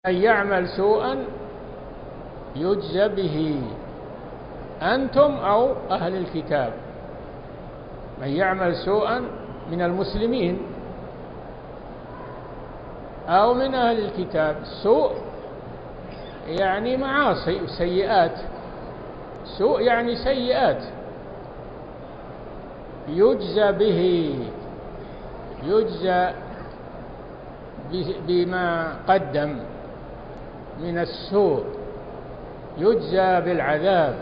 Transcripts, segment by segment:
من يعمل سوءا يجزى به، أنتم أو أهل الكتاب. من يعمل سوءا من المسلمين أو من أهل الكتاب. سوء يعني معاصي وسيئات، سوء يعني سيئات، يجزى به، يجزى بما قدم من السوء، يجزى بالعذاب.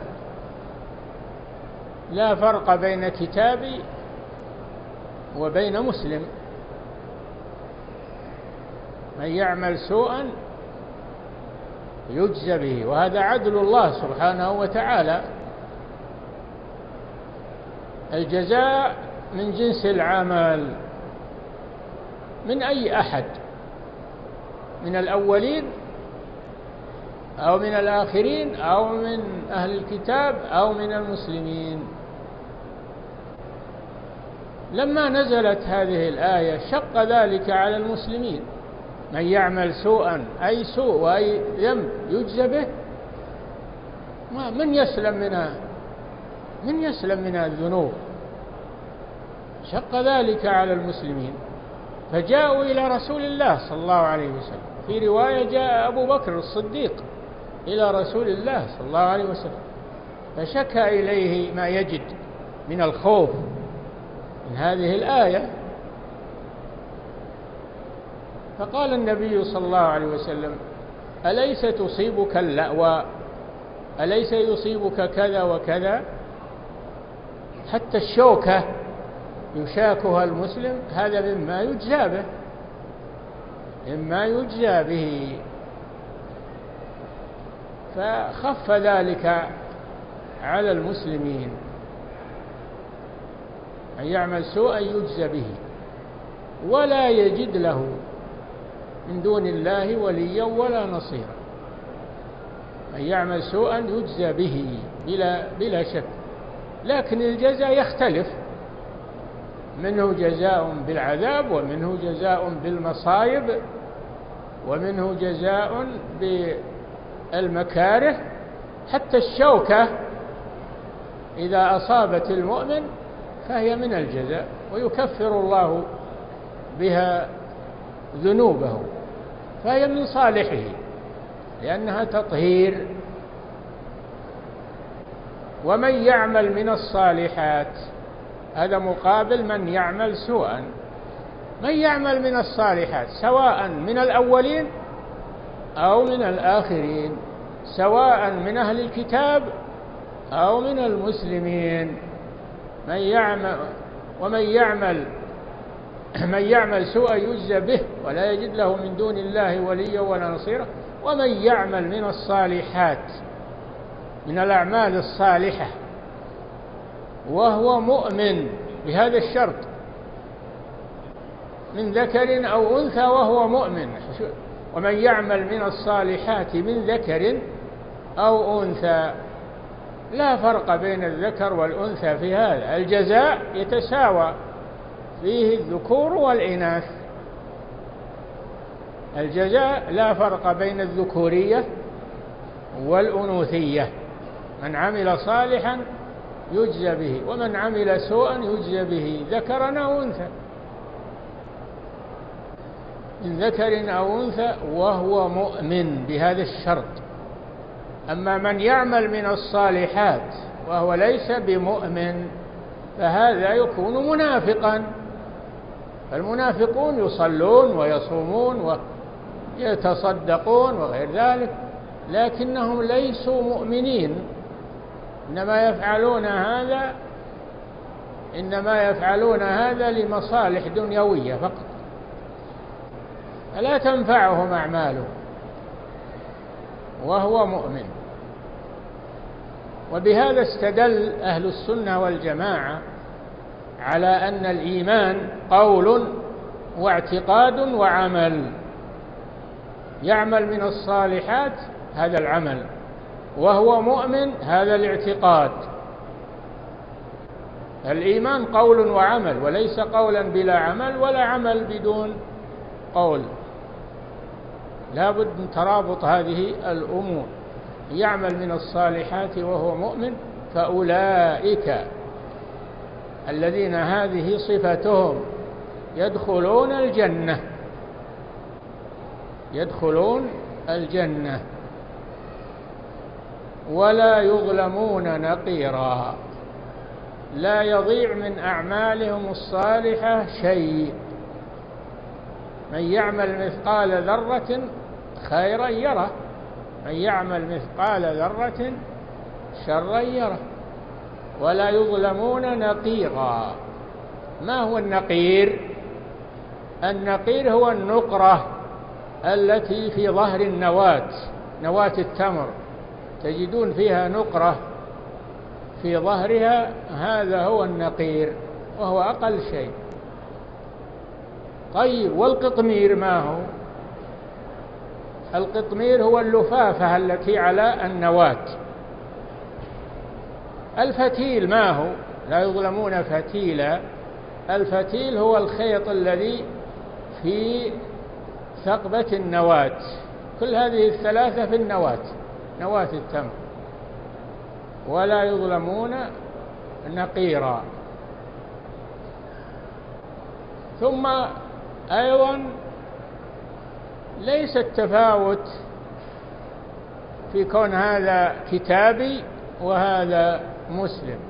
لا فرق بين كتابي وبين مسلم. من يعمل سوءا يجزى به، وهذا عدل الله سبحانه وتعالى. الجزاء من جنس العمل، من أي أحد، من الأولين أو من الآخرين أو من أهل الكتاب أو من المسلمين. لما نزلت هذه الآية شق ذلك على المسلمين. من يعمل سوءا أي سوء وأي ذنب يجزى به، من يسلم من الذنوب. شق ذلك على المسلمين، فجاءوا إلى رسول الله صلى الله عليه وسلم. في رواية جاء أبو بكر الصديق إلى رسول الله صلى الله عليه وسلم، فشكى إليه ما يجد من الخوف من هذه الآية. فقال النبي صلى الله عليه وسلم: أليس تصيبك اللأوى؟ أليس يصيبك كذا وكذا؟ حتى الشوكة يشاكها المسلم، هذا مما يجزى به، مما يجزى به. فخف ذلك على المسلمين. أن يعمل سوءا يجزى به ولا يجد له من دون الله وليا ولا نصيرا. من يعمل سوءا يجزى به بلا شك، لكن الجزاء يختلف، منه جزاء بالعذاب، ومنه جزاء بالمصائب، ومنه جزاء بالمكاره. حتى الشوكة إذا أصابت المؤمن فهي من الجزاء، ويكفر الله بها ذنوبه، فهي من صالحه لأنها تطهير. ومن يعمل من الصالحات، هذا مقابل من يعمل سوءا. من يعمل من الصالحات سواء من الأولين أو من الآخرين، سواء من أهل الكتاب أو من المسلمين. من يعمل سوءا يجزى به ولا يجد له من دون الله وليا ولا نصيرا. ومن يعمل من الصالحات، من الأعمال الصالحة، وهو مؤمن بهذا الشرط، من ذكر أو أنثى وهو مؤمن. ومن يعمل من الصالحات من ذكر أو أنثى، لا فرق بين الذكر والأنثى في هذا. الجزاء يتساوى فيه الذكور والإناث. الجزاء لا فرق بين الذكورية والأنوثية. من عمل صالحا يجزى به، ومن عمل سوءا يجزى به، ذكرا أو أنثى، من ذكر أو أنثى وهو مؤمن بهذا الشرط. أما من يعمل من الصالحات وهو ليس بمؤمن فهذا يكون منافقا. المنافقون يصلون ويصومون ويتصدقون وغير ذلك، لكنهم ليسوا مؤمنين. إنما يفعلون هذا لمصالح دنيوية فقط، فلا تنفعهم أعماله وهو مؤمن. وبهذا استدل أهل السنة والجماعة على أن الإيمان قول واعتقاد وعمل. يعمل من الصالحات هذا العمل، وهو مؤمن هذا الاعتقاد. الإيمان قول وعمل، وليس قولا بلا عمل ولا عمل بدون قول. لا بد من ترابط هذه الأمور. يعمل من الصالحات وهو مؤمن فأولئك الذين هذه صفتهم يدخلون الجنة ولا يظلمون نقيرا. لا يضيع من أعمالهم الصالحة شيء. من يعمل مثقال ذرة خيرا يره، من يعمل مثقال ذرة شرا يره، ولا يظلمون نقيرا. ما هو النقير؟ النقير هو النقرة التي في ظهر نواة التمر، تجدون فيها نقرة في ظهرها، هذا هو النقير وهو أقل شيء. طيب والقطمير ما هو؟ القطمير هو اللفافة التي على النواة. الفتيل ما هو؟ لا يظلمون فتيلا. الفتيل هو الخيط الذي في ثقبة النواة. كل هذه الثلاثة في نواة التمر. ولا يظلمون نقيرا. ثم أيضا ليس التفاوت في كون هذا كتابي وهذا مسلم.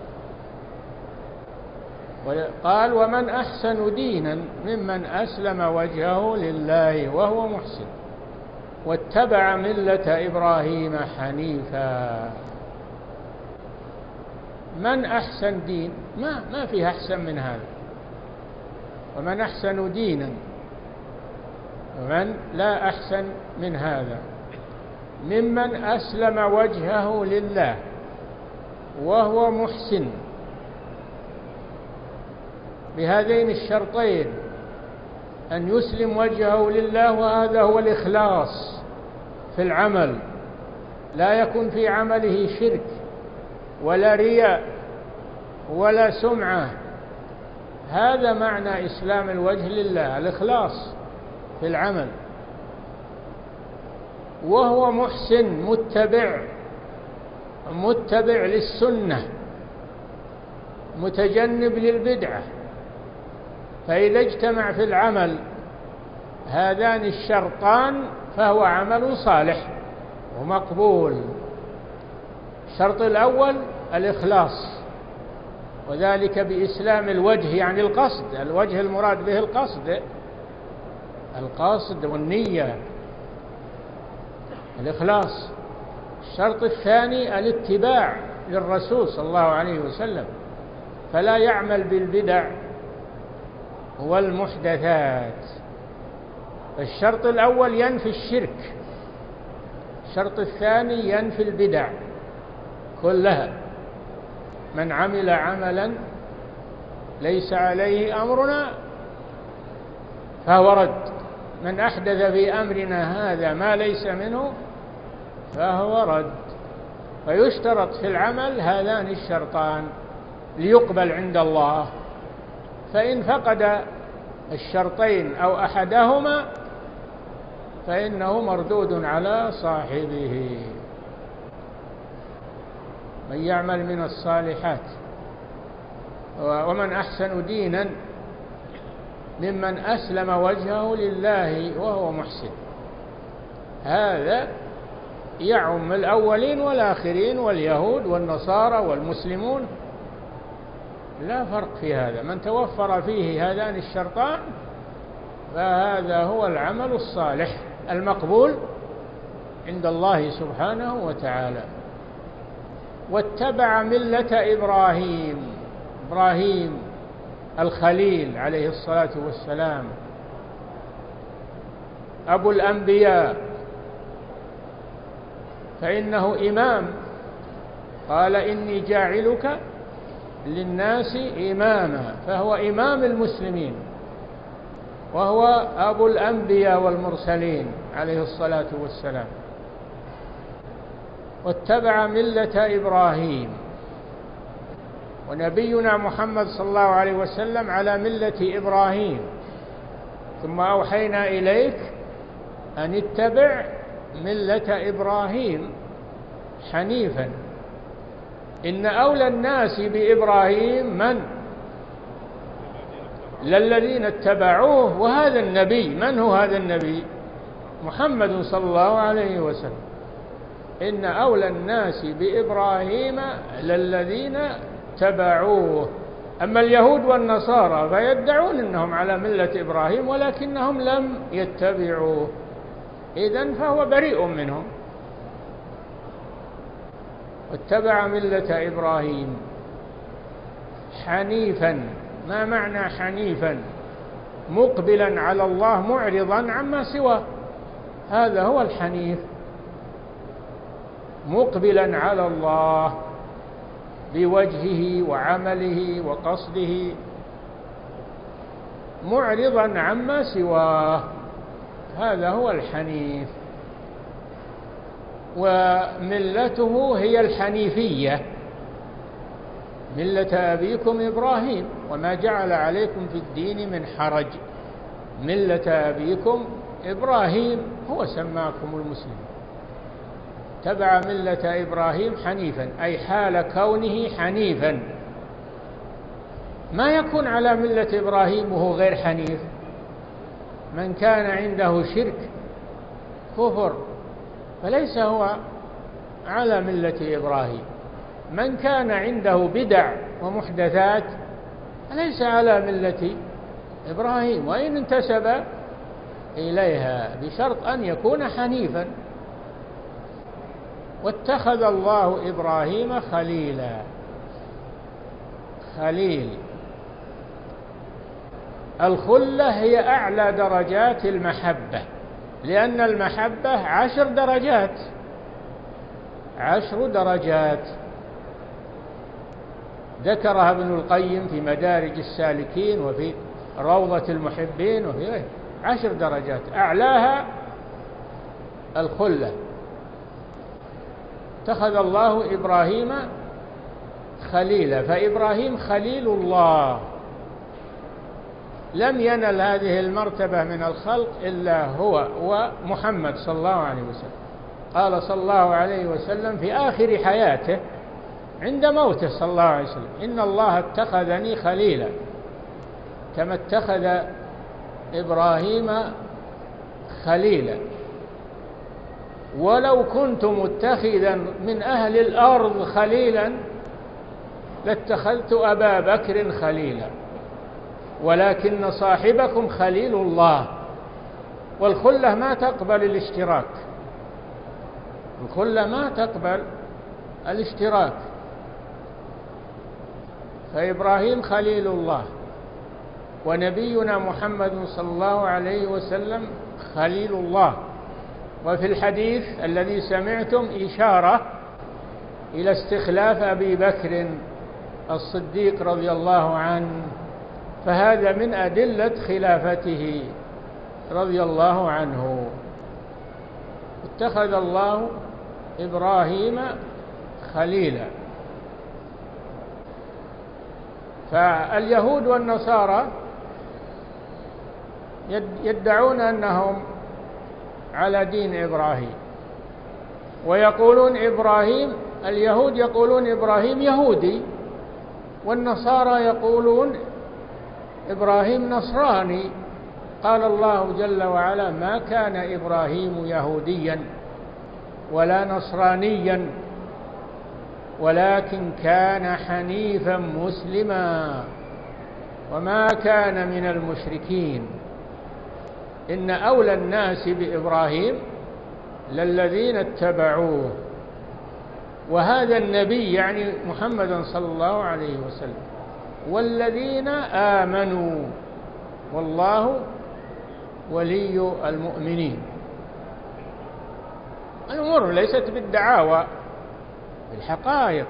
قال ومن أحسن دينا ممن أسلم وجهه لله وهو محسن واتبع ملة إبراهيم حنيفا. من أحسن دين؟ ما فيه أحسن من هذا. ومن أحسن دينا، ومن لا أحسن من هذا، ممن أسلم وجهه لله وهو محسن. بهذين الشرطين، أن يسلم وجهه لله، وهذا هو الإخلاص في العمل، لا يكون في عمله شرك ولا رياء ولا سمعة. هذا معنى إسلام الوجه لله، الإخلاص في العمل. وهو محسن، متبع للسنة، متجنب للبدعة. فإذا اجتمع في العمل هذان الشرطان فهو عمل صالح ومقبول. الشرط الأول الإخلاص، وذلك بإسلام الوجه، يعني القصد. الوجه المراد به القصد والنية، الإخلاص. الشرط الثاني الاتباع للرسول صلى الله عليه وسلم، فلا يعمل بالبدع والمحدثات. الشرط الأول ينفي الشرك، الشرط الثاني ينفي البدع كلها. من عمل عملا ليس عليه أمرنا فهو رد. من أحدث في أمرنا هذا ما ليس منه فهو رد. فيشترط في العمل هذان الشرطان ليقبل عند الله. فإن فقد الشرطين أو أحدهما فإنه مردود على صاحبه. من يعمل من الصالحات. ومن أحسن دينا ممن أسلم وجهه لله وهو محسن. هذا يعم الأولين والآخرين، واليهود والنصارى والمسلمون، لا فرق في هذا. من توفر فيه هذان الشرطان فهذا هو العمل الصالح المقبول عند الله سبحانه وتعالى. واتبع ملة إبراهيم الخليل عليه الصلاة والسلام، أبو الأنبياء، فإنه إمام. قال إني جاعلك للناس إماما، فهو إمام المسلمين، وهو أبو الأنبياء والمرسلين عليه الصلاة والسلام. واتبع ملة إبراهيم. ونبينا محمد صلى الله عليه وسلم على ملة إبراهيم. ثم أوحينا إليك أن اتبع ملة إبراهيم حنيفا. إن أولى الناس بإبراهيم من؟ للذين اتبعوه. وهذا النبي من هو هذا النبي؟ محمد صلى الله عليه وسلم. إن أولى الناس بإبراهيم للذين اتبعوه. أما اليهود والنصارى فيدعون أنهم على ملة إبراهيم ولكنهم لم يتبعوه، إذن فهو بريء منهم. واتبع ملة إبراهيم حنيفا. ما معنى حنيفا؟ مقبلا على الله معرضا عما سواه، هذا هو الحنيف. مقبلا على الله بوجهه وعمله وقصده، معرضا عما سواه، هذا هو الحنيف. وملته هي الحنيفية، ملة أبيكم إبراهيم وما جعل عليكم في الدين من حرج. ملة أبيكم إبراهيم هو سماكم المسلمين. تبع ملة إبراهيم حنيفا، أي حال كونه حنيفا. ما يكون على ملة إبراهيم وهو غير حنيف؟ من كان عنده شرك كفر فليس هو على ملة إبراهيم. من كان عنده بدع ومحدثات فليس على ملة إبراهيم وإن انتسب إليها، بشرط أن يكون حنيفا. واتخذ الله إبراهيم خليلا. خليل، الخلة هي أعلى درجات المحبة، لأن المحبة 10 درجات، 10 درجات ذكرها ابن القيم في مدارج السالكين وفي روضة المحبين وفي غيره. 10 درجات أعلاها الخلة. اتخذ الله إبراهيم خليلا، فإبراهيم خليل الله. لم ينل هذه المرتبة من الخلق إلا هو ومحمد صلى الله عليه وسلم. قال صلى الله عليه وسلم في آخر حياته عند موته صلى الله عليه وسلم: إن الله اتخذني خليلا كما اتخذ إبراهيم خليلا، ولو كنت متخذا من أهل الأرض خليلا لاتخذت أبا بكر خليلا، ولكن صاحبكم خليل الله. والخلة ما تقبل الاشتراك، الخلة ما تقبل الاشتراك. فإبراهيم خليل الله، ونبينا محمد صلى الله عليه وسلم خليل الله. وفي الحديث الذي سمعتم إشارة إلى استخلاف أبي بكر الصديق رضي الله عنه، فهذا من أدلة خلافته رضي الله عنه. اتخذ الله إبراهيم خليلا. فاليهود والنصارى يدعون أنهم على دين إبراهيم، ويقولون إبراهيم، اليهود يقولون إبراهيم يهودي، والنصارى يقولون إبراهيم نصراني. قال الله جل وعلا: ما كان إبراهيم يهوديا ولا نصرانيا ولكن كان حنيفا مسلما وما كان من المشركين. إن أولى الناس بإبراهيم للذين اتبعوه. وهذا النبي يعني محمد صلى الله عليه وسلم. والذين آمنوا، والله ولي المؤمنين. الأمور ليست بالدعاوى، بالحقائق.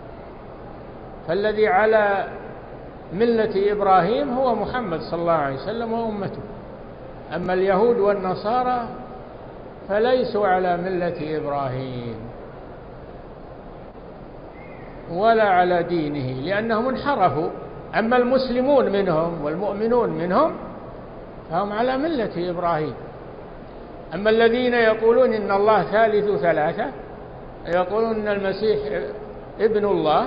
فالذي على ملة إبراهيم هو محمد صلى الله عليه وسلم وأمته. أما اليهود والنصارى فليسوا على ملة إبراهيم ولا على دينه، لأنهم انحرفوا. أما المسلمون منهم والمؤمنون منهم فهم على ملة إبراهيم. أما الذين يقولون إن الله ثالث ثلاثة، يقولون إن المسيح ابن الله،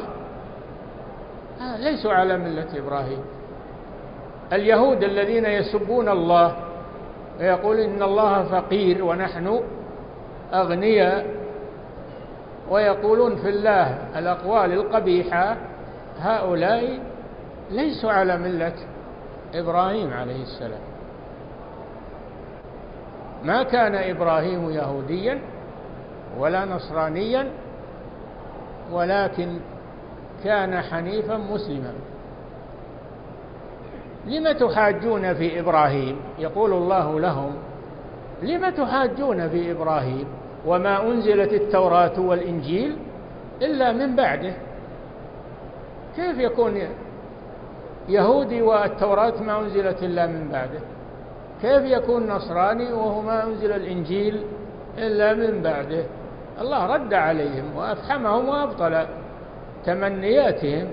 ليسوا على ملة إبراهيم. اليهود الذين يسبون الله ويقولون إن الله فقير ونحن أغنياء، ويقولون في الله الأقوال القبيحة، هؤلاء ليسوا على ملة إبراهيم عليه السلام. ما كان إبراهيم يهوديا ولا نصرانيا، ولكن كان حنيفا مسلما. لم تحاجون في إبراهيم؟ يقول الله لهم: لم تحاجون في إبراهيم وما أنزلت التوراة والإنجيل إلا من بعده؟ كيف يكون يهودي والتوراة ما أنزلت إلا من بعده؟ كيف يكون نصراني وهو ما أنزل الإنجيل إلا من بعده؟ الله رد عليهم وأفحمهم وأبطل تمنياتهم.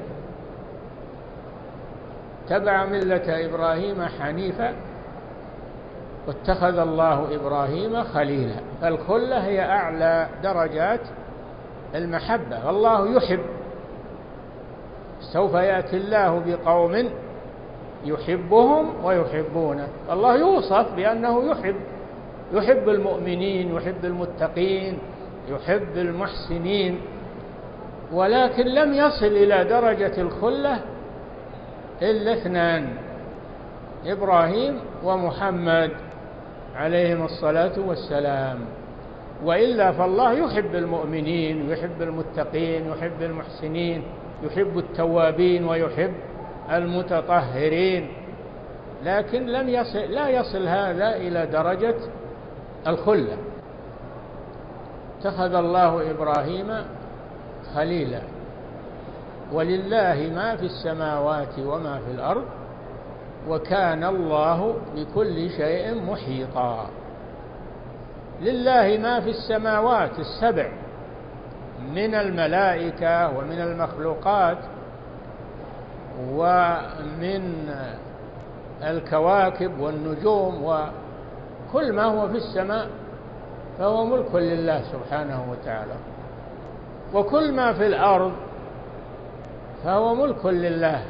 تبع ملة إبراهيم حنيفا واتخذ الله إبراهيم خليلا. فالخلة هي أعلى درجات المحبة، والله يحب. سوف يأتي الله بقوم يحبهم ويحبونه. الله يوصف بأنه يحب المؤمنين، يحب المتقين، يحب المحسنين، ولكن لم يصل إلى درجة الخلة إلا اثنان: إبراهيم ومحمد عليهم الصلاة والسلام. وإلا فالله يحب المؤمنين، يحب المتقين، يحب المحسنين، يحب التوابين ويحب المتطهرين، لكن لا يصل هذا إلى درجة الخلة. اتخذ الله إبراهيم خليلا. ولله ما في السماوات وما في الأرض وكان الله بكل شيء محيطا. لله ما في السماوات السبع من الملائكة ومن المخلوقات ومن الكواكب والنجوم وكل ما هو في السماء فهو ملك لله سبحانه وتعالى، وكل ما في الأرض فهو ملك لله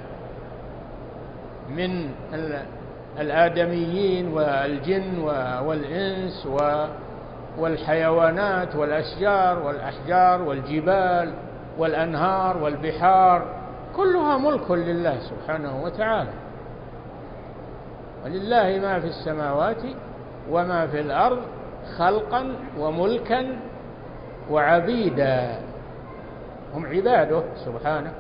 من الآدميين والجن والإنس والحيوانات والأشجار والأحجار والجبال والأنهار والبحار، كلها ملك لله سبحانه وتعالى. ولله ما في السماوات وما في الأرض خلقا وملكا وعبيدا، هم عباده سبحانه.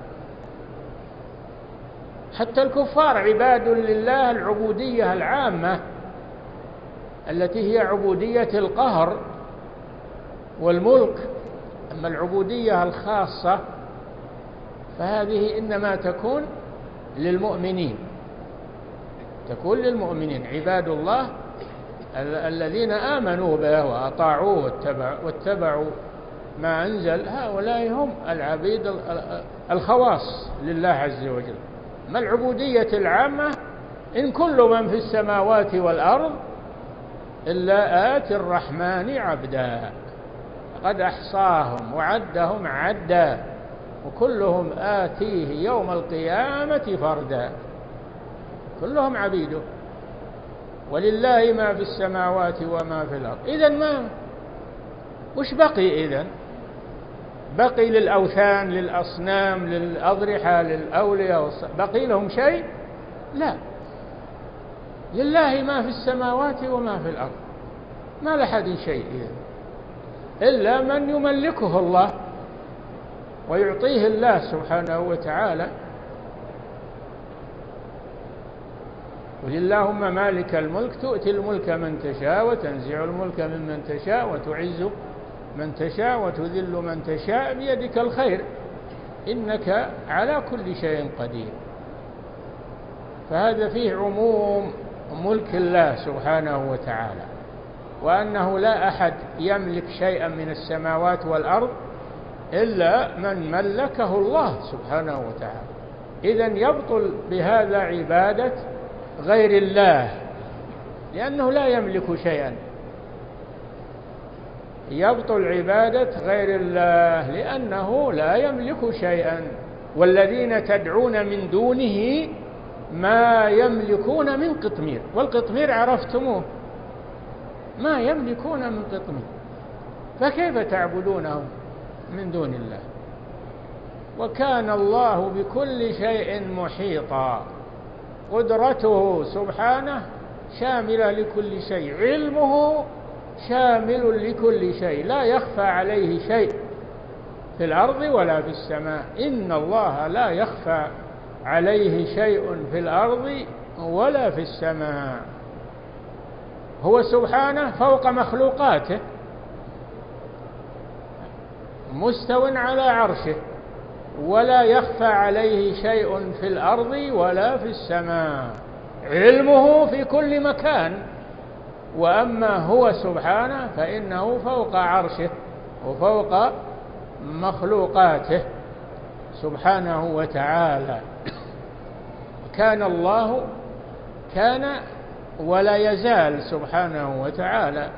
حتى الكفار عباد لله العبودية العامة التي هي عبودية القهر والملك. أما العبودية الخاصة فهذه إنما تكون للمؤمنين، تكون للمؤمنين عباد الله الذين آمنوا به وأطاعوه واتبعوا ما أنزل، هؤلاء هم العبيد الخواص لله عز وجل. ما العبودية العامة: إن كل من في السماوات والأرض إلا آتي الرحمن عبدا، قد أحصاهم وعدهم عدا وكلهم آتيه يوم القيامة فردا. كلهم عبيده. ولله ما في السماوات وما في الأرض. إذن وش بقي إذن؟ بقي للأوثان، للأصنام، للأضرحة، للأولياء بقي لهم شيء؟ لا. لله ما في السماوات وما في الأرض، ما لأحد شيء إلا من يملكه الله ويعطيه الله سبحانه وتعالى. قل اللهم مالك الملك تؤتي الملك من تشاء وتنزع الملك ممن تشاء وتعز من تشاء وتذل من تشاء بيدك الخير إنك على كل شيء قدير. فهذا فيه عموم ملك الله سبحانه وتعالى، وأنه لا أحد يملك شيئا من السماوات والأرض إلا من ملكه الله سبحانه وتعالى. إذن يبطل بهذا عبادة غير الله، لأنه لا يملك شيئا. يبطل عبادة غير الله لأنه لا يملك شيئا، والذين تدعون من دونه ما يملكون من قطمير، والقطمير عرفتموه ما يملكون من قطمير، فكيف تعبدونهم من دون الله؟ وكان الله بكل شيء محيطا، قدرته سبحانه شاملة لكل شيء، علمه شامل لكل شيء، لا يخفى عليه شيء في الأرض ولا في السماء. إن الله لا يخفى عليه شيء في الأرض ولا في السماء، هو سبحانه فوق مخلوقاته مستو على عرشه، ولا يخفى عليه شيء في الأرض ولا في السماء، علمه في كل مكان. وأما هو سبحانه فإنه فوق عرشه وفوق مخلوقاته سبحانه وتعالى. كان الله كان ولا يزال سبحانه وتعالى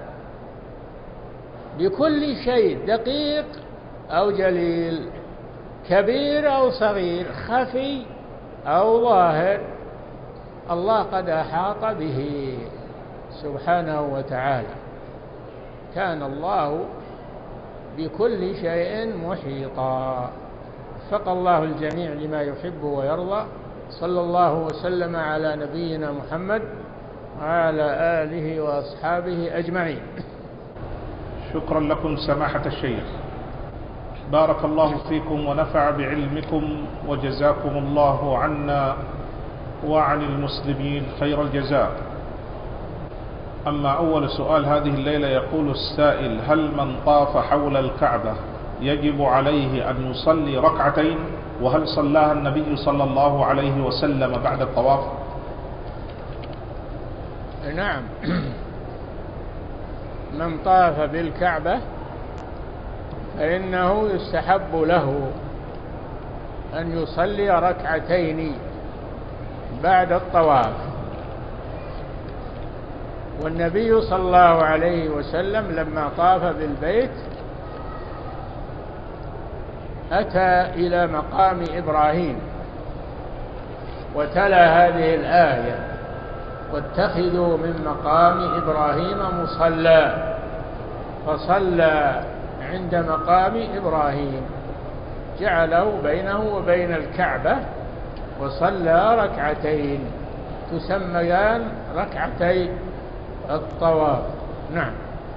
بكل شيء، دقيق أو جليل، كبير أو صغير، خفي أو ظاهر، الله قد أحاط به سبحانه وتعالى. كان الله بكل شيء محيطا. وفق الله الجميع لما يحب ويرضى. صلى الله وسلم على نبينا محمد وعلى آله وأصحابه أجمعين. شكرا لكم سماحة الشيخ، بارك الله فيكم ونفع بعلمكم، وجزاكم الله عنا وعن المسلمين خير الجزاء. أما أول سؤال هذه الليلة، يقول السائل: هل من طاف حول الكعبة يجب عليه أن يصلي ركعتين؟ وهل صلاها النبي صلى الله عليه وسلم بعد الطواف؟ نعم، من طاف بالكعبة فإنه يستحب له أن يصلي ركعتين بعد الطواف. والنبي صلى الله عليه وسلم لما طاف بالبيت أتى إلى مقام إبراهيم وتلا هذه الآية: واتخذوا من مقام إبراهيم مصلى، فصلى عند مقام إبراهيم، جعله بينه وبين الكعبة، وصلى ركعتين تسميان ركعتي الطواف. نعم.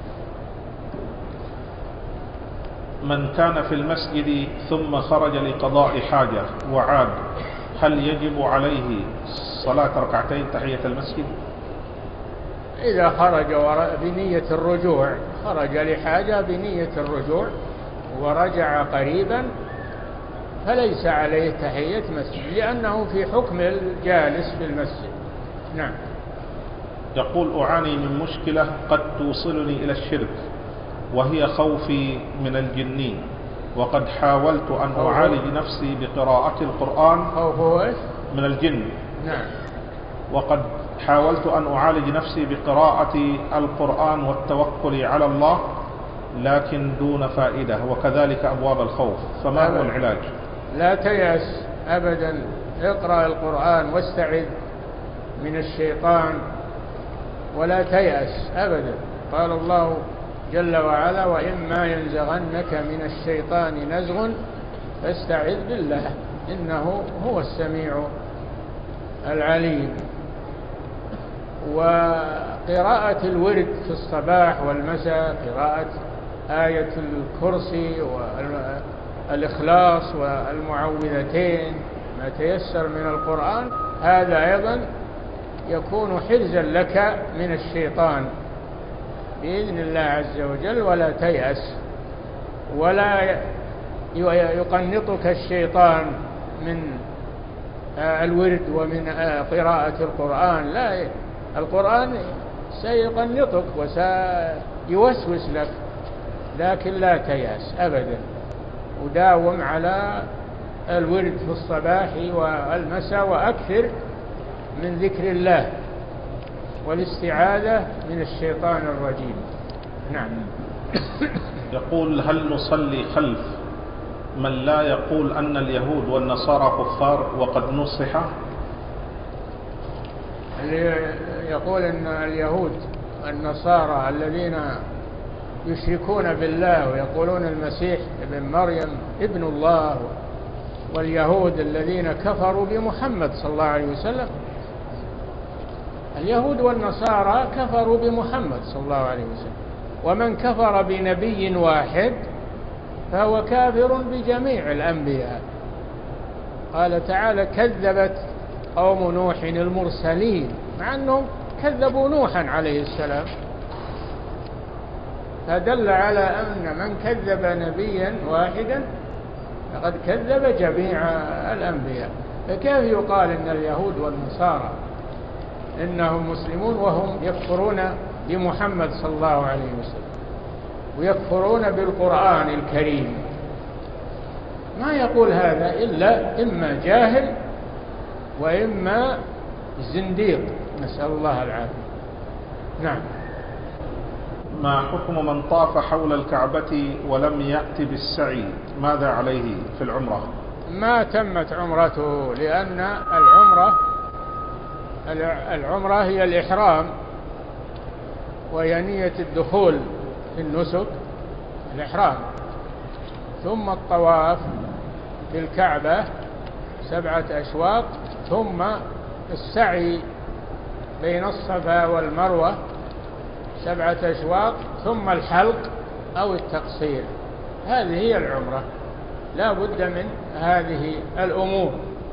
من كان في المسجد ثم خرج لقضاء حاجة وعاد، هل يجب عليه صلاة ركعتين تحية المسجد؟ إذا خرج بنية الرجوع، خرج لحاجة بنية الرجوع ورجع قريبا، فليس عليه تحية مسجد، لأنه في حكم الجالس في المسجد. نعم. يقول: أعاني من مشكلة قد توصلني إلى الشرك، وهي خوفي من الجنين، وقد حاولت أن أعالج نفسي بقراءة القرآن. خوفه من الجن. نعم. وقد حاولت أن أعالج نفسي بقراءة القرآن والتوكل على الله، لكن دون فائدة، وكذلك أبواب الخوف، فما هو العلاج؟ لا تيأس أبدا، اقرأ القرآن واستعذ من الشيطان ولا تيأس أبدا. قال الله جل وعلا: وإما ينزغنك من الشيطان نزغ فاستعذ بالله إنه هو السميع العليم. وقراءة الورد في الصباح والمساء، قراءة آية الكرسي والإخلاص والمعوذتين، ما تيسر من القرآن، هذا أيضا يكون حرزا لك من الشيطان بإذن الله عز وجل. ولا تيأس، ولا يقنطك الشيطان من الورد ومن قراءة القرآن. لا، القرآن سيقنطك وسيوسوس لك، لكن لا تيأس أبدا، وداوم على الورد في الصباح والمساء، وأكثر من ذكر الله والاستعاذة من الشيطان الرجيم. نعم. يقول هل نصلي خلف من لا يقول أن اليهود والنصارى كفار وقد نصح؟ اللي يقول أن اليهود والنصارى الذين يشركون بالله ويقولون المسيح ابن مريم ابن الله، واليهود الذين كفروا بمحمد صلى الله عليه وسلم. اليهود والنصارى كفروا بمحمد صلى الله عليه وسلم، ومن كفر بنبي واحد فهو كافر بجميع الأنبياء. قال تعالى كذبت قوم نوح المرسلين، مع أنهم كذبوا نوحا عليه السلام، فدل على أن من كذب نبيا واحدا فقد كذب جميع الأنبياء. فكيف يقال إن اليهود والنصارى إنهم مسلمون وهم يكفرون بمحمد صلى الله عليه وسلم ويكفرون بالقرآن الكريم؟ ما يقول هذا إلا إما جاهل وإما زنديق، نسأل الله العافية. نعم. ما حكم من طاف حول الكعبة ولم يأتي بالسعي، ماذا عليه في العمرة؟ ما تمت عمرته، لأن العمرة هي الإحرام، وهي نية الدخول في النسك الإحرام، ثم الطواف بالكعبة 7 أشواط، ثم السعي بين الصفا والمروة 7 أشواط، ثم الحلق أو التقصير. هذه هي العمرة، لا بد من هذه الأمور،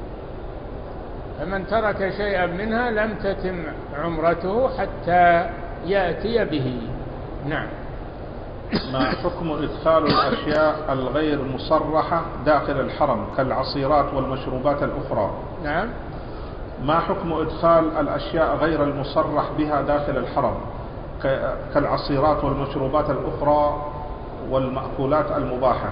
فمن ترك شيئا منها لم تتم عمرته حتى يأتي به. نعم. ما حكم إدخال الأشياء الغير مصرحة داخل الحرم كالعصيرات والمشروبات الأخرى؟ نعم. ما حكم إدخال الأشياء غير المصرح بها داخل الحرم كالعصيرات والمشروبات الأخرى والمأكولات المباحة؟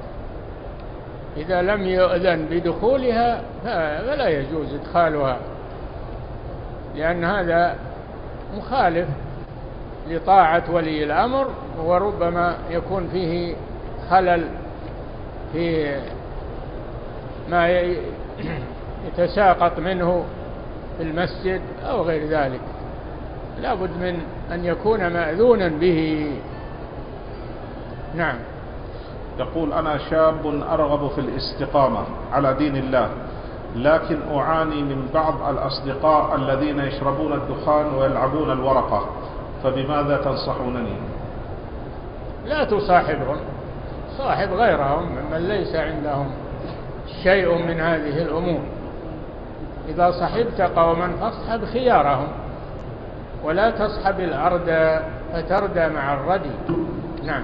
إذا لم يؤذن بدخولها فلا يجوز إدخالها، لأن هذا مخالف لطاعة ولي الأمر، وربما يكون فيه خلل في ما يتساقط منه في المسجد أو غير ذلك. لا بد من أن يكون مأذونا به. نعم. يقول أنا شاب أرغب في الاستقامة على دين الله، لكن أعاني من بعض الأصدقاء الذين يشربون الدخان ويلعبون الورقة، فبماذا تنصحونني؟ لا تصاحبهم، صاحب غيرهم ممن ليس عندهم شيء من هذه الأمور. إذا صحبت قوما فاصحب خيارهم، ولا تصحب الأردى فتردى مع الردي. نعم.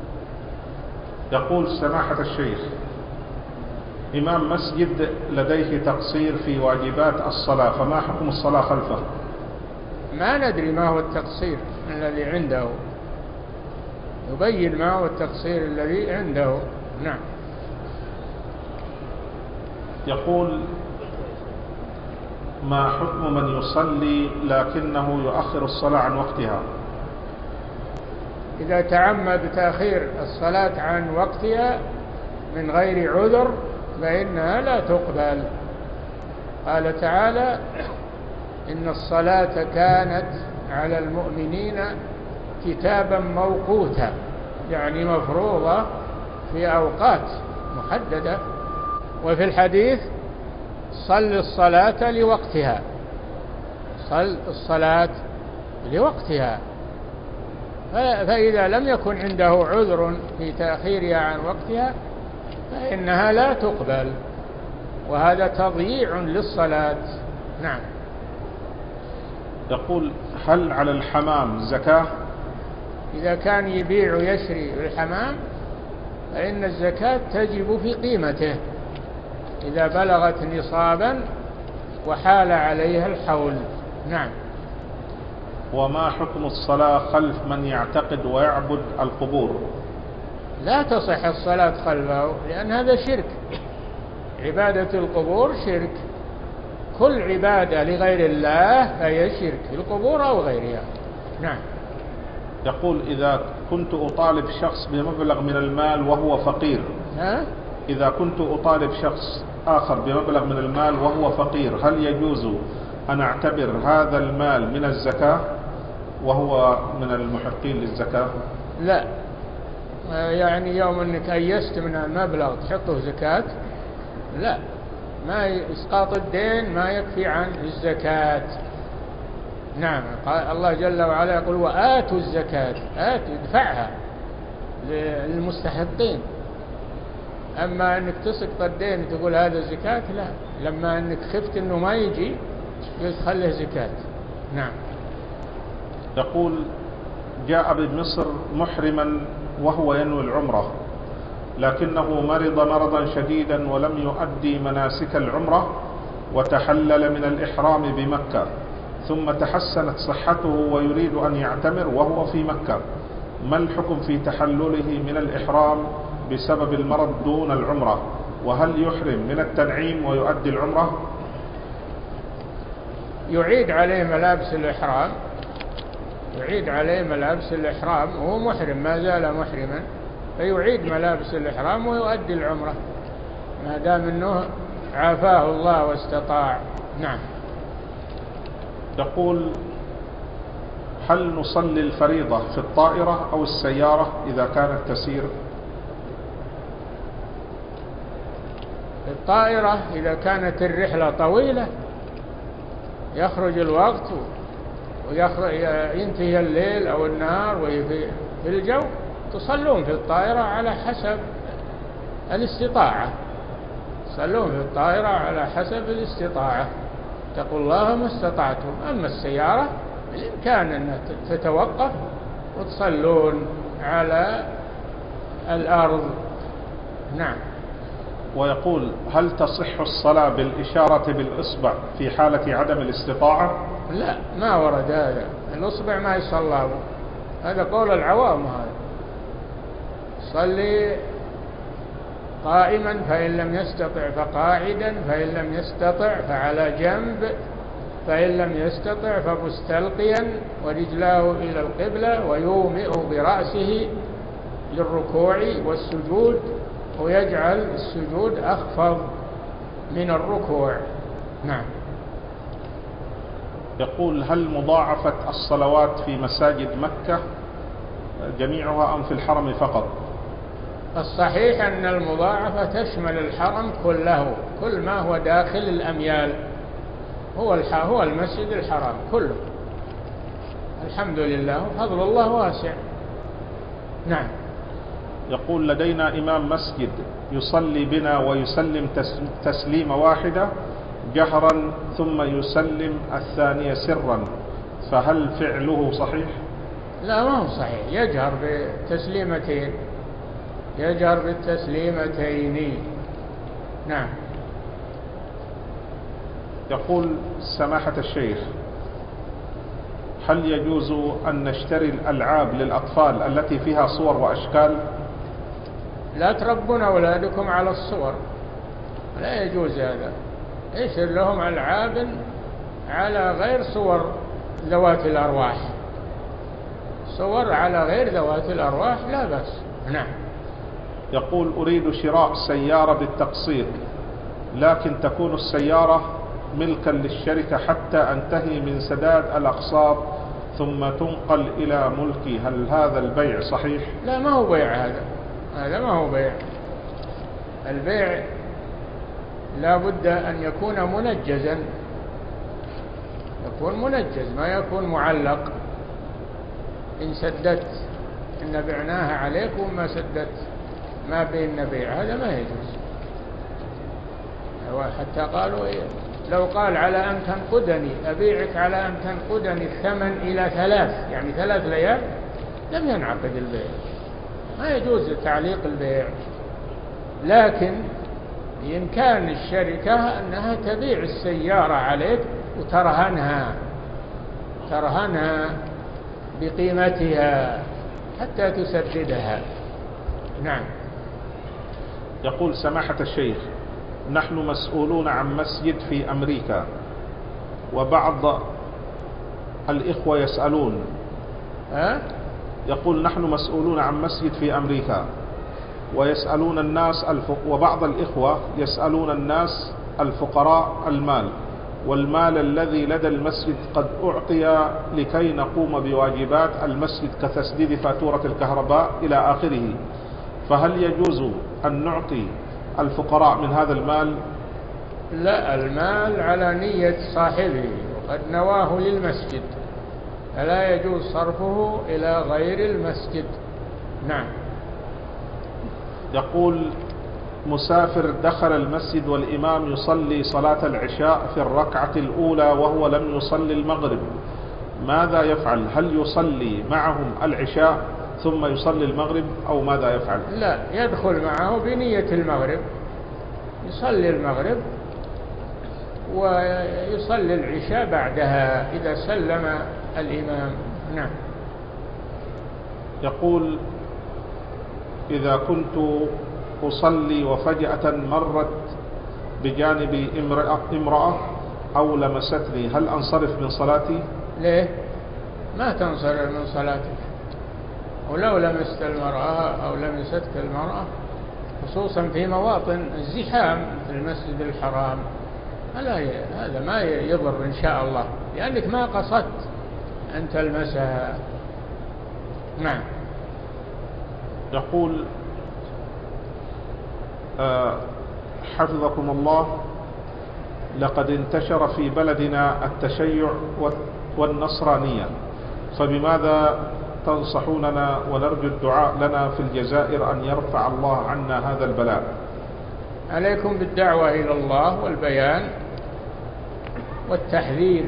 يقول سماحة الشيخ، إمام مسجد لديه تقصير في واجبات الصلاة، فما حكم الصلاة خلفه؟ ما ندري ما هو التقصير الذي عنده، يبين ما هو التقصير الذي عنده. نعم. يقول ما حكم من يصلي لكنه يؤخر الصلاة عن وقتها؟ إذا تعمد تأخير الصلاة عن وقتها من غير عذر فإنها لا تقبل. قال تعالى إن الصلاة كانت على المؤمنين كتابا موقوتا، يعني مفروضة في أوقات محددة. وفي الحديث صل الصلاة لوقتها، صل الصلاة لوقتها. فإذا لم يكن عنده عذر في تأخيرها عن وقتها فإنها لا تقبل، وهذا تضييع للصلاة. نعم. يقول هل على الحمام زكاة؟ إذا كان يبيع ويشري الحمام فإن الزكاة تجب في قيمته إذا بلغت نصابا وحال عليها الحول. نعم. وما حكم الصلاة خلف من يعتقد ويعبد القبور؟ لا تصح الصلاة خلفه، لأن هذا شرك. عبادة القبور شرك، كل عبادة لغير الله فهي شرك في القبور أو غيرها. نعم. يقول إذا كنت أطالب شخص بمبلغ من المال وهو فقير، إذا كنت أطالب شخص آخر بمبلغ من المال وهو فقير، هل يجوز أن أعتبر هذا المال من الزكاة وهو من المحقين للزكاة؟ لا، يعني يوم أنك أيست من المبلغ تحطه زكاة، لا، ما إسقاط الدين ما يكفي عن الزكاة. نعم، قال الله جل وعلا يقول وآتوا الزكاة، آتوا ادفعها للمستحقين. أما أنك تسقط الدين تقول هذا زكاة، لا، لما أنك خفت أنه ما يجي يخليه زكاة. نعم. يقول جاء بمصر محرما وهو ينوي العمرة، لكنه مرض مرضا شديدا ولم يؤدي مناسك العمرة وتحلل من الإحرام بمكة، ثم تحسنت صحته ويريد أن يعتمر وهو في مكة، ما الحكم في تحلله من الإحرام بسبب المرض دون العمرة؟ وهل يحرم من التنعيم ويؤدي العمرة؟ يعيد عليه ملابس الإحرام، يعيد عليه ملابس الإحرام وهو محرم، ما زال محرما، فيعيد ملابس الإحرام ويؤدي العمرة ما دام أنه عافاه الله واستطاع. نعم. يقول هل نصلي الفريضة في الطائرة أو السيارة إذا كانت تسير؟ في الطائرة إذا كانت الرحلة طويلة يخرج الوقت وينتهي الليل أو النهار وهي في الجو، تصلون في الطائرة على حسب الاستطاعة، تصلون في الطائرة على حسب الاستطاعة، اتقوا الله ما استطعتم. أما السيارة بالإمكان أن تتوقف وتصلون على الأرض. نعم. ويقول هل تصح الصلاة بالإشارة بالإصبع في حالة عدم الاستطاعة؟ لا، ما ورد هذا، الإصبع ما يصلى، هذا قول العوام. هذا صلي قائما فإن لم يستطع فقاعدا، فإن لم يستطع فعلى جنب، فإن لم يستطع فمستلقيا ورجلاه إلى القبلة، ويومئ برأسه للركوع والسجود، ويجعل السجود أخفض من الركوع. نعم. يقول هل مضاعفة الصلوات في مساجد مكة جميعها أم في الحرم فقط؟ الصحيح أن المضاعفة تشمل الحرم كله، كل ما هو داخل الأميال هو المسجد الحرام كله. الحمد لله وفضل الله واسع. نعم. يقول لدينا إمام مسجد يصلي بنا ويسلم تسليمة واحدة جهرا ثم يسلم الثانية سرا، فهل فعله صحيح؟ لا، ما هو صحيح، يجهر بتسليمتين، يجهر بالتسليمتين. نعم. يقول سماحة الشيخ هل يجوز أن نشتري الألعاب للأطفال التي فيها صور وأشكال؟ لا تربون أولادكم على الصور، لا يجوز هذا. اشتر لهم ألعاب على غير صور ذوات الأرواح، صور على غير ذوات الأرواح لا بأس. نعم. يقول أريد شراء سيارة بالتقسيط، لكن تكون السيارة ملكا للشركة حتى أنتهي من سداد الأقساط ثم تنقل إلى ملكي، هل هذا البيع صحيح؟ لا، ما هو بيع، هذا ما هو بيع. البيع لا بد أن يكون منجزا، يكون منجز ما يكون معلق. إن سددت إن بعناها عليك وما سددت ما بين بيع، هذا ما يجوز. حتى قالوا لو قال على أن تنقدني أبيعك على أن تنقدني الثمن إلى 3، يعني 3 ليال، لم ينعقد البيع، ما يجوز تعليق البيع. لكن بإمكان الشركة أنها تبيع السيارة عليك وترهنها بقيمتها حتى تسددها. نعم. يقول سماحة الشيخ نحن مسؤولون عن مسجد في أمريكا، وبعض الإخوة يسألون يقول نحن مسؤولون عن مسجد في أمريكا، ويسألون الناس وبعض الإخوة يسألون الناس الفقراء المال، والمال الذي لدى المسجد قد أعطي لكي نقوم بواجبات المسجد كتسديد فاتورة الكهرباء إلى آخره، فهل يجوز أن نعطي الفقراء من هذا المال؟ لا، المال على نية صاحبه وقد نواه للمسجد، فلا يجوز صرفه إلى غير المسجد. نعم. يقول مسافر دخل المسجد والإمام يصلي صلاة العشاء في الركعة الأولى وهو لم يصلي المغرب، ماذا يفعل؟ هل يصلي معهم العشاء ثم يصلي المغرب أو ماذا يفعل؟ لا، يدخل معه بنية المغرب، يصلي المغرب ويصلي العشاء بعدها إذا سلم الإمام. نعم. يقول إذا كنت أصلي وفجأة مرت بجانبي امرأة أو لمستني، هل أنصرف من صلاتي؟ ليه؟ ما تنصرف من صلاتك، ولو لمست المرأة أو لمستك المرأة، خصوصا في مواطن الزحام في المسجد الحرام، هذا ما يضر إن شاء الله، لأنك ما قصدت أن تلمسها. نعم. يقول حفظكم الله، لقد انتشر في بلدنا التشيع والنصرانية، فبماذا تنصحوننا ونرجو الدعاء لنا في الجزائر أن يرفع الله عنا هذا البلاء؟ عليكم بالدعوة إلى الله والبيان والتحذير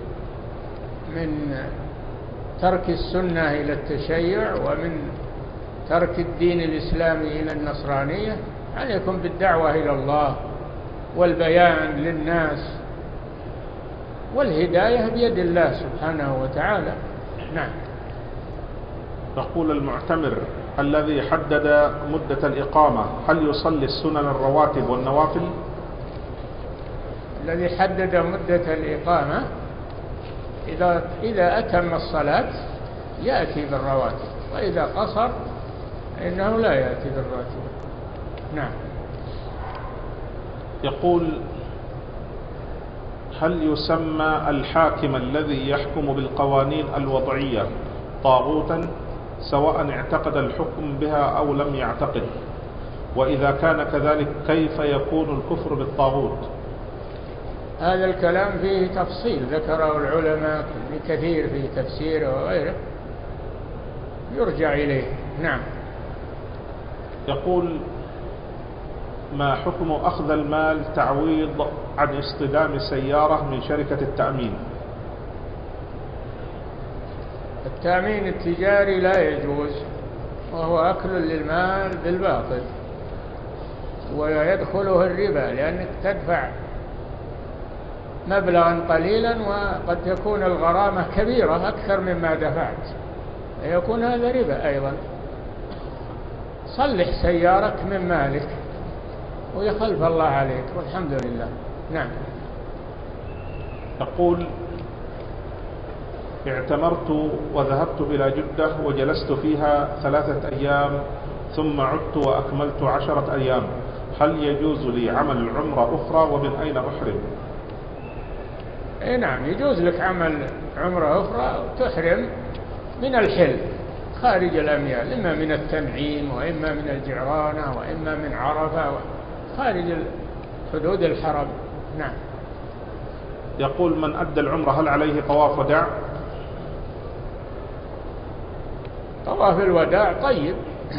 من ترك السنة إلى التشيع ومن ترك الدين الإسلامي إلى النصرانية. عليكم بالدعوة إلى الله والبيان للناس، والهداية بيد الله سبحانه وتعالى. نعم. يقول المعتمر الذي حدد مدة الإقامة هل يصلي السنن الرواتب والنوافل؟ الذي حدد مدة الإقامة إذا أتم الصلاة يأتي بالرواتب، وإذا قصر إنه لا يأتي بالرواتب. نعم. يقول هل يسمى الحاكم الذي يحكم بالقوانين الوضعية طاغوتا سواء اعتقد الحكم بها أو لم يعتقد؟ وإذا كان كذلك كيف يكون الكفر بالطاغوت؟ هذا الكلام فيه تفصيل ذكره العلماء كثير في تفسيره وغيره، يرجع إليه. نعم. يقول ما حكم أخذ المال تعويض عن اصطدام سيارة من شركة التأمين؟ التأمين التجاري لا يجوز، وهو أكل للمال بالباطل، ويدخله الربا، لأنك تدفع مبلغا قليلا وقد تكون الغرامة كبيرة أكثر مما دفعت، يكون هذا ربا أيضا. صلح سيارك من مالك ويخلف الله عليك والحمد لله. نعم. يقول اعتمرت وذهبت إلى جدة وجلست فيها 3 أيام ثم عدت وأكملت 10 أيام، هل يجوز لي عمل عمرة أخرى ومن أين أحرم؟ نعم، يجوز لك عمل عمرة أخرى وتحرم من الحل خارج الأميال، إما من التنعيم وإما من الجعرانة وإما من عرفة، خارج حدود الحرم. نعم. يقول من أدى العمرة هل عليه طواف وداع؟ طواف الوداع طيب،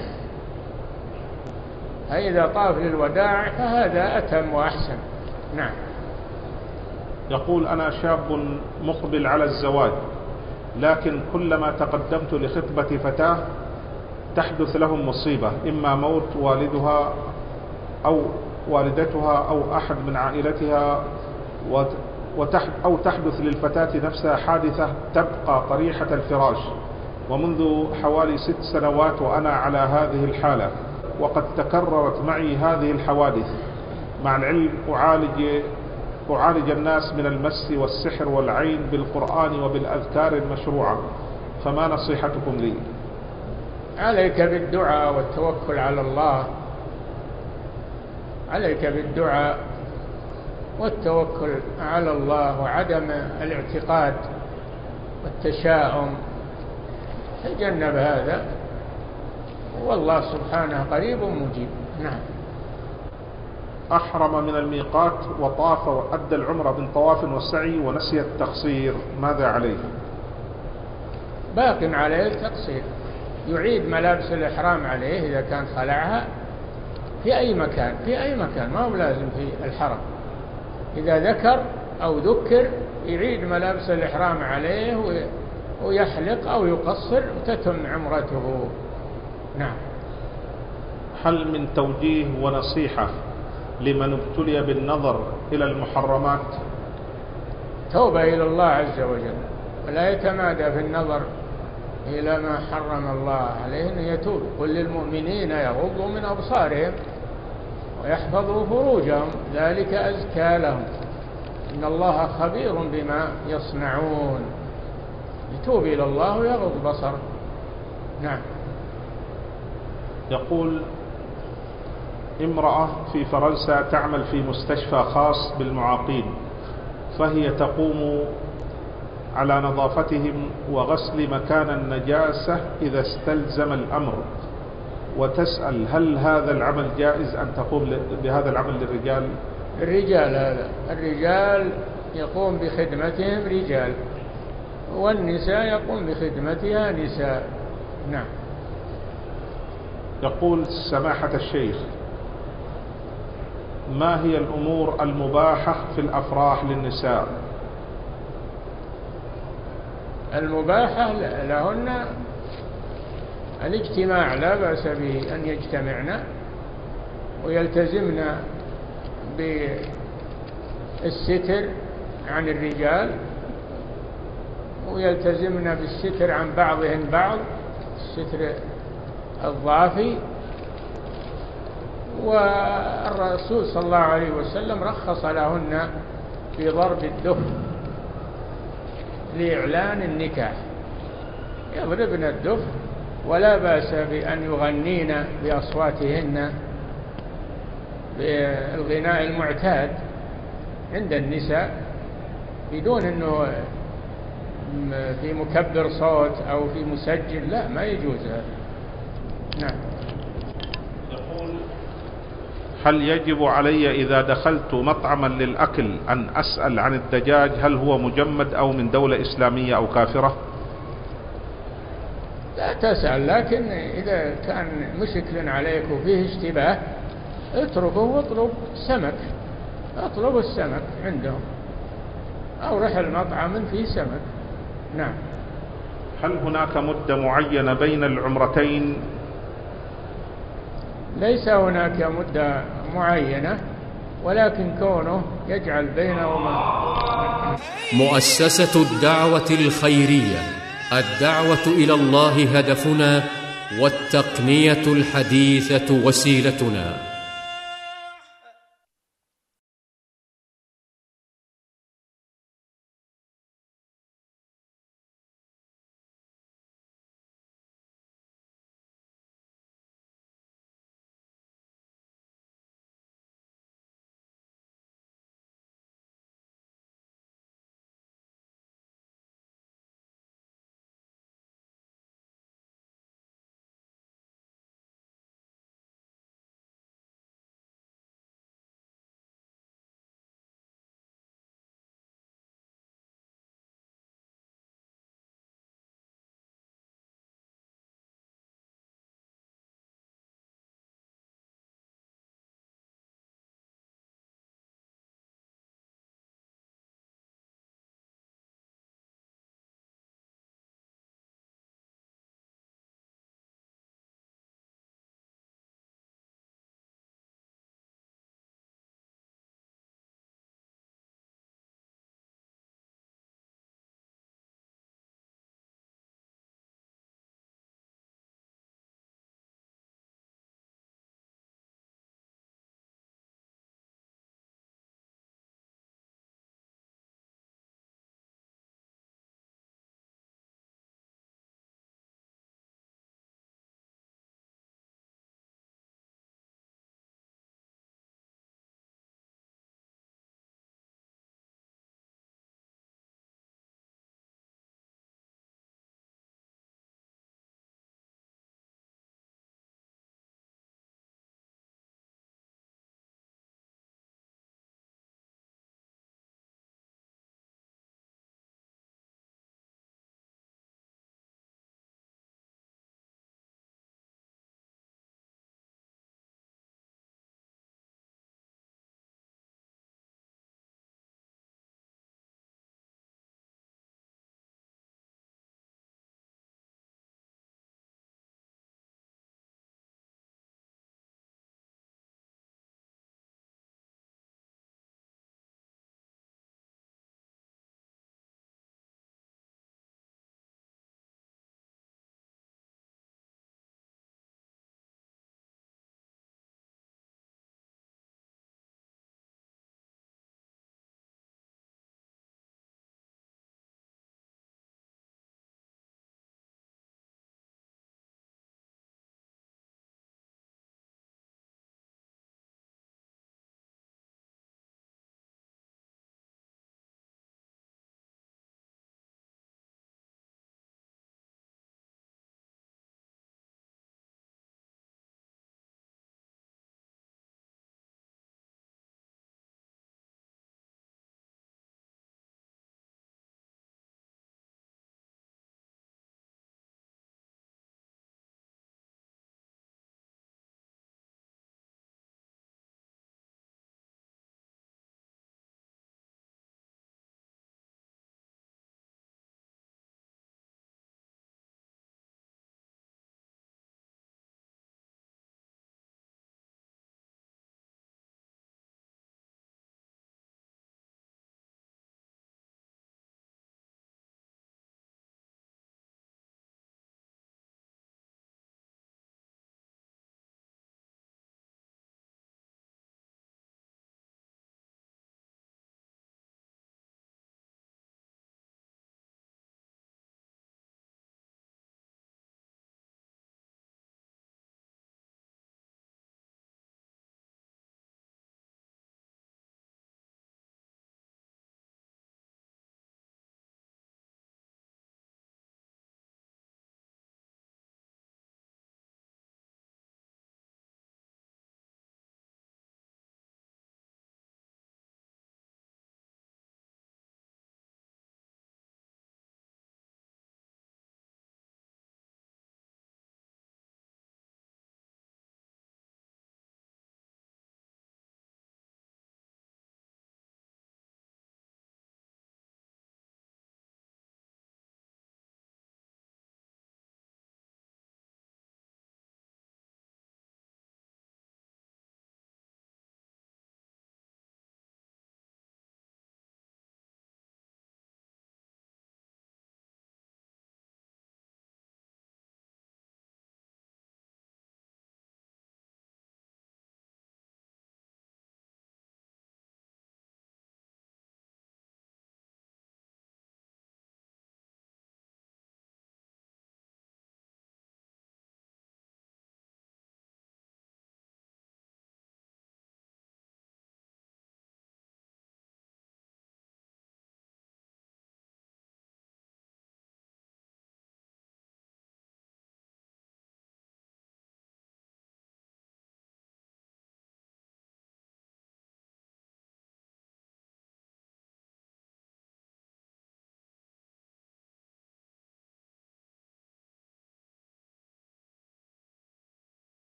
فإذا طاف للوداع فهذا أتم وأحسن. نعم. يقول أنا شاب مقبل على الزواج، لكن كلما تقدمت لخطبة فتاة تحدث لهم مصيبة، إما موت والدها أو والدتها أو أحد من عائلتها، أو تحدث للفتاة نفسها حادثة تبقى طريحة الفراش، ومنذ حوالي 6 سنوات وأنا على هذه الحالة، وقد تكررت معي هذه الحوادث، مع العلم أعالج الناس من المس والسحر والعين بالقرآن وبالأذكار المشروعة، فما نصيحتكم لي؟ عليك بالدعاء والتوكل على الله، عليك بالدعاء والتوكل على الله وعدم الاعتقاد والتشاؤم، تجنب هذا، والله سبحانه قريب مجيب. نعم. أحرم من الميقات وطاف وأدى العمرة بالطواف والسعي ونسي التقصير، ماذا عليه؟ باق عليه التقصير، يعيد ملابس الإحرام عليه إذا كان خلعها في أي مكان، في أي مكان، ما هو لازم في الحرم. إذا ذكر أو ذكر يعيد ملابس الإحرام عليه ويحلق أو يقصر وتتم عمرته. نعم. هل من توجيه ونصيحة لمن ابتلي بالنظر إلى المحرمات؟ توبة إلى الله عز وجل، ولا يتمادى في النظر إلى ما حرم الله عليه، أن يتوب. قل للمؤمنين يغضوا من أبصارهم ويحفظوا فروجهم ذلك أزكى لهم إن الله خبير بما يصنعون. يتوب إلى الله ويغض بصره. نعم. يقول امرأة في فرنسا تعمل في مستشفى خاص بالمعاقين، فهي تقوم على نظافتهم وغسل مكان النجاسة إذا استلزم الأمر، وتسأل هل هذا العمل جائز أن تقوم بهذا العمل للرجال؟ الرجال، هذا الرجال يقوم بخدمتهم رجال، والنساء يقوم بخدمتها نساء. نعم. يقول سماحة الشيخ، ما هي الأمور المباحة في الأفراح للنساء؟ المباحة لهن الاجتماع، لا بأس به أن يجتمعن ويلتزمن بالستر عن الرجال، ويلتزمن بالستر عن بعضهن بعض، الستر الضافي. والرسول صلى الله عليه وسلم رخص لهن في ضرب الدف لإعلان النكاح، يضربن الدف ولا بأس بأن يغنين بأصواتهن بالغناء المعتاد عند النساء بدون أنه في مكبر صوت أو في مسجل، لا، ما يجوز هذا. نعم. يقول هل يجب علي إذا دخلت مطعما للأكل أن أسأل عن الدجاج هل هو مجمد أو من دولة إسلامية أو كافرة؟ لا تسأل، لكن إذا كان مشكل عليك وفيه اشتباه اتركه واطلب سمك، اطلب السمك عندهم أو رح المطعم فيه سمك. نعم. هل هناك مدة معينة بين العمرتين؟ ليس هناك مدة معينة، ولكن كونه يجعل بينهما. مؤسسة الدعوة الخيرية، الدعوة إلى الله هدفنا، والتقنية الحديثة وسيلتنا.